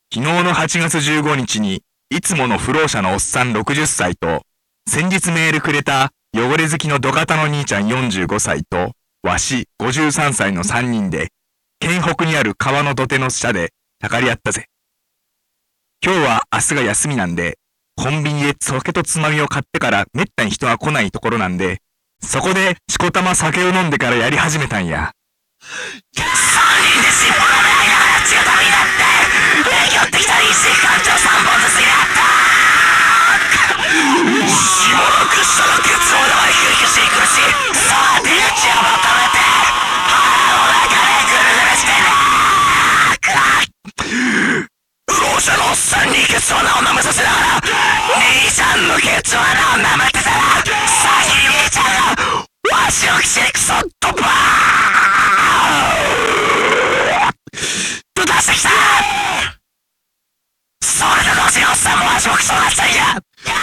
昨日の8月15日に、いつもの不老者のおっさん60歳と、先日メールくれた汚れ好きの土方の兄ちゃん45歳と、わし53歳の3人で、県北にある川の土手の下で、たかり合ったぜ。今日は明日が休みなんで、コンビニで酒とつまみを買ってからめったに人が来ないところなんで、そこでしこたま酒を飲んでからやり始めたんや。 3人で尻尾がないながら血が旅になって影響ってきたり石館長3本ずつになったしばらくしたらケツを生ひくひくしていくし、さあ手打ちを求めて腹の中でぐるぐるしてる。不老者のおっさんにケツ穴を舐めさせながら兄ちゃんのケツ穴を舐めてたら先に兄ちゃんがわしの口にクソッとバーンと出してきた。それと同時におっさんもわしもクソなったんや。もう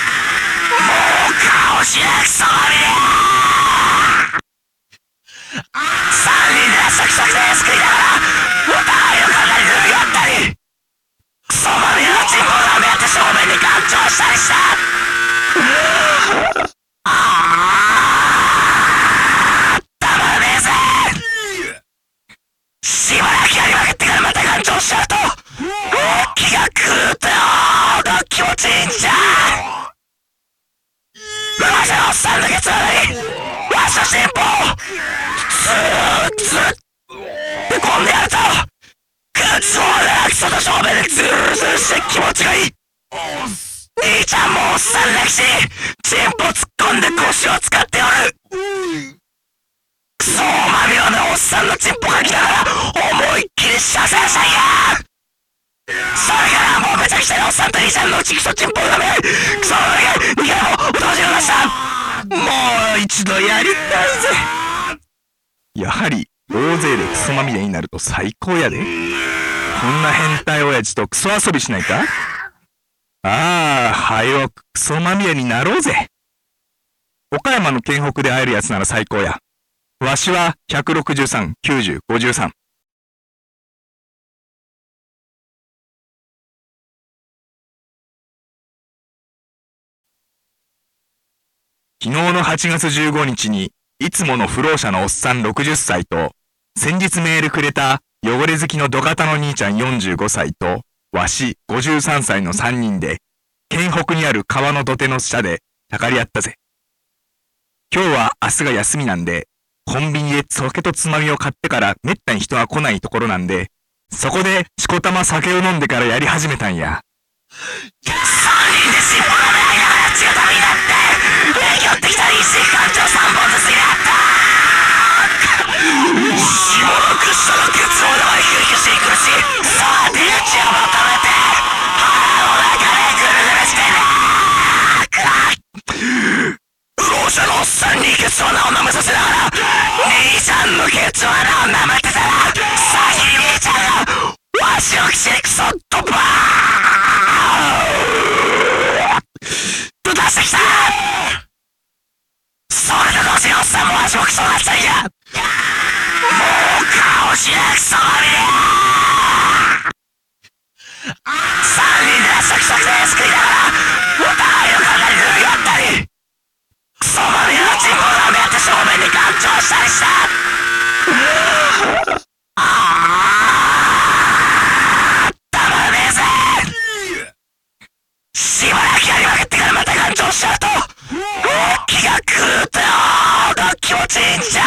顔しなクソまみれ。3人でサクサクで救いながらお互いの体に塗り合ったりクソまみれのチンポを舐め合って正面に干潮したりした。たまらねえぜ。しばらくやりまくってからまた干潮しちゃうと気が狂ったよーと気持ちいいんじゃ。ブラジャーのおっさんのケツ穴にわしのチンポをツーッって込んでやると靴をなくそと正面でズルズルして気持ちがいい。兄ちゃんもおっさん泣きしチンポ突っ込んで腰を使っておる。クソまみれのおっさんのチンポが来ながら思いっきり射精したんや。それからもうめちゃくちゃなおっさんと兄ちゃんのうちクソチンポを舐めクソの逃げもお同時にました。もう一度やりたいぜ。 やはり、大勢でクソまみれになると最高やで。こんな変態親父とクソ遊びしないか？ああ、はよクソまみれになろうぜ。岡山の県北で会えるやつなら最高や。わしは163、90、53。昨日の8月15日に、いつもの不老者のおっさん60歳と、先日メールくれた汚れ好きの土方の兄ちゃん45歳と、わし53歳の3人で、県北にある川の土手の下でたかり合ったぜ。今日は明日が休みなんで、コンビニで酒とつまみを買ってからめったに人が来ないところなんで、そこでしこたま酒を飲んでからやり始めたんや。 3人で尻尾がないながら血が旅になって影響ってきたり石館長3本ずつになったしばらくしたらケツを生ひくひくしていくし、さあ手打ちを求めて腹の中でぐるぐるしてる。不老者のおっさんにケツ穴を舐めさせながら兄ちゃんのケツ穴を舐めてたら先に兄ちゃんがわしの口にクソッとバーンと出してきた。それと同時におっさんもわしもクソなったんや。もう顔しなクソまみれ。3人でサクサクで救いながらお互いの体に塗り合ったりクソまみれのチンポを舐め合って正面に干潮したりした。たまらねえぜ。しばらくやりまくってからまた干潮しちゃうと気が狂ったよーと気持ちいいんじゃ。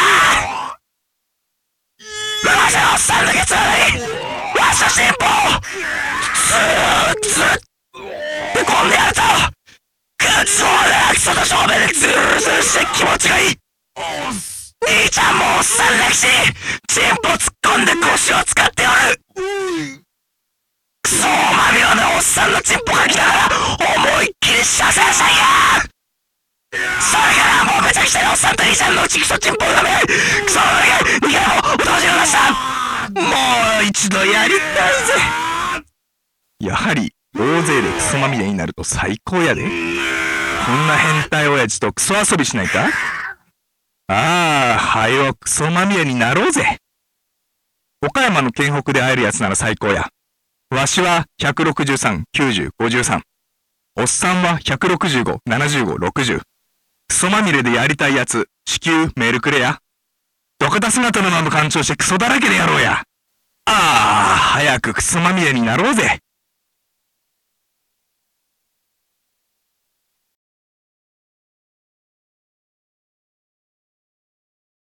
ブラジャーのおっさんのケツ穴にわしのチンポをツーッって込んでやると靴をなくそと正面でズルズルして気持ちがいい。兄ちゃんもおっさん泣きしチンポ突っ込んで腰を使っておる。クソまみれのおっさんのチンポが来ながら思いっきり射精したんや。それからもうめちゃくちゃなおっさんと兄ちゃんのうちクソチンポを舐めクソの逃げもお同時にました。もう一度やりたいぜ。 やはり、大勢でクソまみれになると最高やで。こんな変態親父とクソ遊びしないか？ああ、はよクソまみれになろうぜ。岡山の県北で会えるやつなら最高や。 わしは163、90、53。おっさんは165、75、60。クソまみれでやりたいやつ、至急メールくれや。ドカタ姿のまま干潮してクソだらけでやろうや。ああ、早くクソまみれになろうぜ。